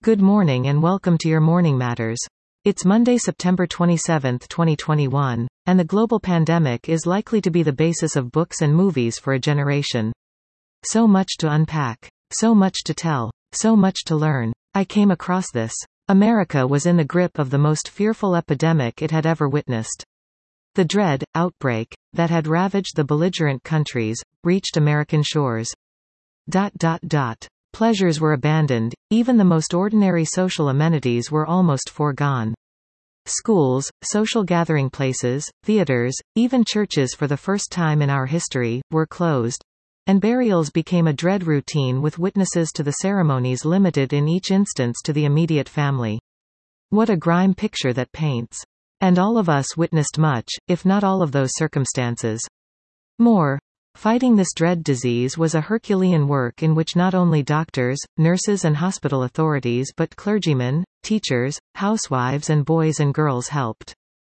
Good morning and welcome to your Morning Matters. It's Monday, September 27, 2021, and the global pandemic is likely to be the basis of books and movies for a generation. So much to unpack. So much to tell. So much to learn. I came across this. America was in the grip of the most fearful epidemic it had ever witnessed. The dread outbreak that had ravaged the belligerent countries reached American shores. Pleasures were abandoned, even the most ordinary social amenities were almost foregone. Schools, social gathering places, theaters, even churches for the first time in our history, were closed. And burials became a dread routine with witnesses to the ceremonies limited in each instance to the immediate family. What a grim picture that paints. And all of us witnessed much, if not all of those circumstances. Fighting this dread disease was a Herculean work in which not only doctors, nurses and hospital authorities but clergymen, teachers, housewives and boys and girls helped.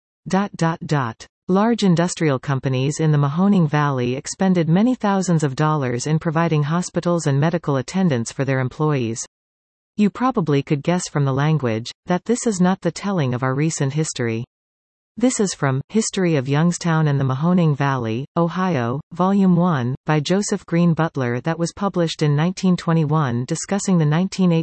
Large industrial companies in the Mahoning Valley expended many thousands of dollars in providing hospitals and medical attendance for their employees. You probably could guess from the language, that this is not the telling of our recent history. This is from History of Youngstown and the Mahoning Valley, Ohio, Volume 1, by Joseph Green Butler that was published in 1921 discussing the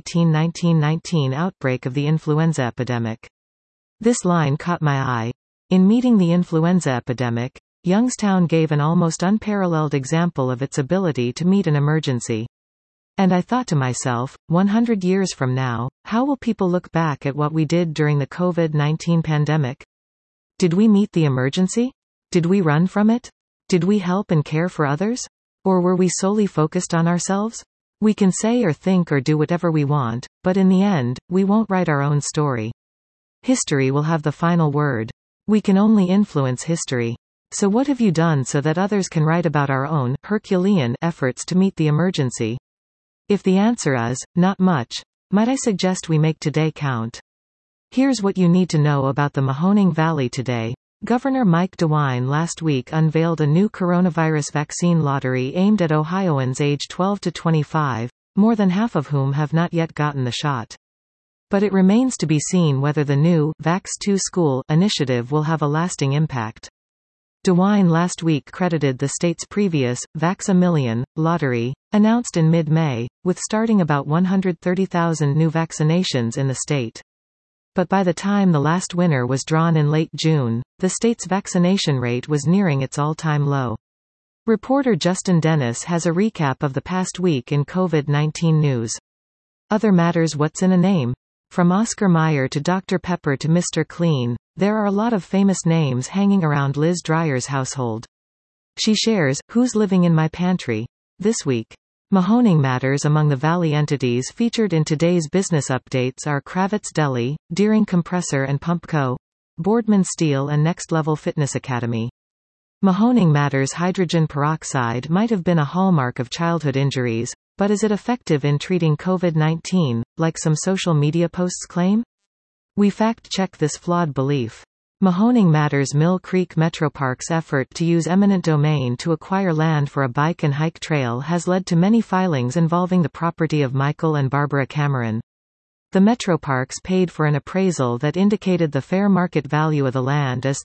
1918-1919 outbreak of the influenza epidemic. This line caught my eye. In meeting the influenza epidemic, Youngstown gave an almost unparalleled example of its ability to meet an emergency. And I thought to myself, 100 years from now, how will people look back at what we did during the COVID-19 pandemic? Did we meet the emergency? Did we run from it? Did we help and care for others? Or were we solely focused on ourselves? We can say or think or do whatever we want, but in the end, we won't write our own story. History will have the final word. We can only influence history. So what have you done so that others can write about our own, Herculean, efforts to meet the emergency? If the answer is, not much, might I suggest we make today count? Here's what you need to know about the Mahoning Valley today. Governor Mike DeWine last week unveiled a new coronavirus vaccine lottery aimed at Ohioans age 12 to 25, more than half of whom have not yet gotten the shot. But it remains to be seen whether the new Vax2 School initiative will have a lasting impact. DeWine last week credited the state's previous Vax a Million lottery, announced in mid-May, with starting about 130,000 new vaccinations in the state. But by the time the last winner was drawn in late June, the state's vaccination rate was nearing its all-time low. Reporter Justin Dennis has a recap of the past week in COVID-19 news. Other matters. What's in a name? From Oscar Mayer to Dr. Pepper to Mr. Clean, there are a lot of famous names hanging around Liz Dryer's household. She shares, "Who's living in my pantry?" this week. Mahoning Matters. Among the Valley entities featured in today's business updates are Kravitz Deli, Deering Compressor and Pump Co., Boardman Steel and Next Level Fitness Academy. Mahoning Matters. Hydrogen peroxide might have been a hallmark of childhood injuries, but is it effective in treating COVID-19, like some social media posts claim? We fact-check this flawed belief. Mahoning Matters. Mill Creek Metropark's effort to use eminent domain to acquire land for a bike and hike trail has led to many filings involving the property of Michael and Barbara Cameron. The Metroparks paid for an appraisal that indicated the fair market value of the land as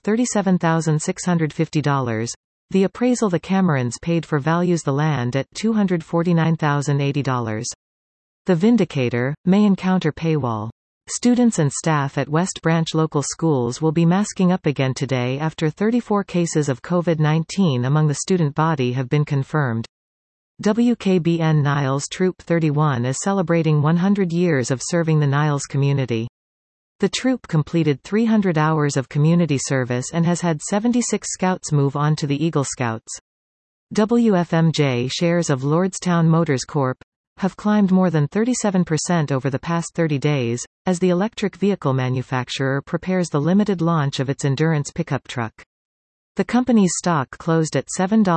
$37,650. The appraisal the Camerons paid for values the land at $249,080. The Vindicator may encounter paywall. Students and staff at West Branch local schools will be masking up again today after 34 cases of COVID-19 among the student body have been confirmed. WKBN Niles Troop 31 is celebrating 100 years of serving the Niles community. The troop completed 300 hours of community service and has had 76 scouts move on to the Eagle Scouts. WFMJ shares of Lordstown Motors Corp. Have climbed more than 37% over the past 30 days, as the electric vehicle manufacturer prepares the limited launch of its endurance pickup truck. The company's stock closed at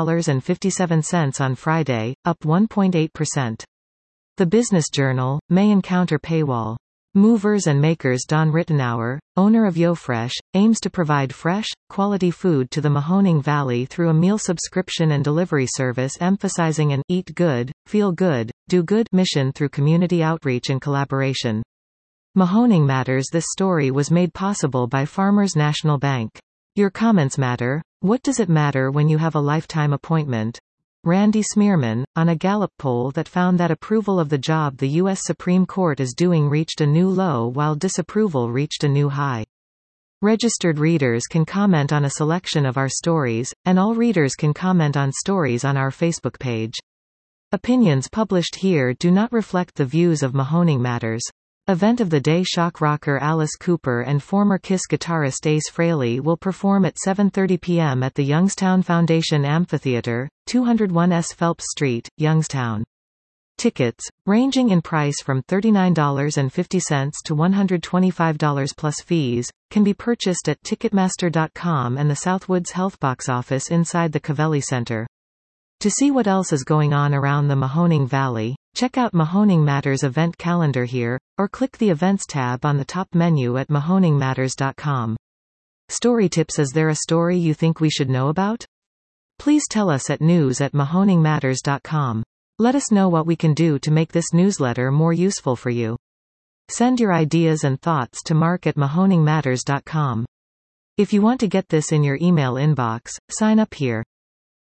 $7.57 on Friday, up 1.8%. The Business Journal may encounter paywall. Movers and Makers. Don Rittenauer, owner of YoFresh, aims to provide fresh, quality food to the Mahoning Valley through a meal subscription and delivery service emphasizing an eat good, feel good, do good mission through community outreach and collaboration. Mahoning Matters. This story was made possible by Farmers National Bank. Your comments matter. What does it matter when you have a lifetime appointment? Randy Smearman, on a Gallup poll that found that approval of the job the U.S. Supreme Court is doing reached a new low while disapproval reached a new high. Registered readers can comment on a selection of our stories, and all readers can comment on stories on our Facebook page. Opinions published here do not reflect the views of Mahoning Matters. Event of the day: shock rocker Alice Cooper and former Kiss guitarist Ace Frehley will perform at 7:30 p.m. at the Youngstown Foundation Amphitheater, 201 S. Phelps Street, Youngstown. Tickets, ranging in price from $39.50 to $125 plus fees, can be purchased at Ticketmaster.com and the Southwoods Health Box office inside the Covelli Center. To see what else is going on around the Mahoning Valley, check out Mahoning Matters event calendar here, or click the Events tab on the top menu at mahoningmatters.com. Story tips: is there a story you think we should know about? Please tell us at news@mahoningmatters.com. Let us know what we can do to make this newsletter more useful for you. Send your ideas and thoughts to mark@mahoningmatters.com. If you want to get this in your email inbox, sign up here.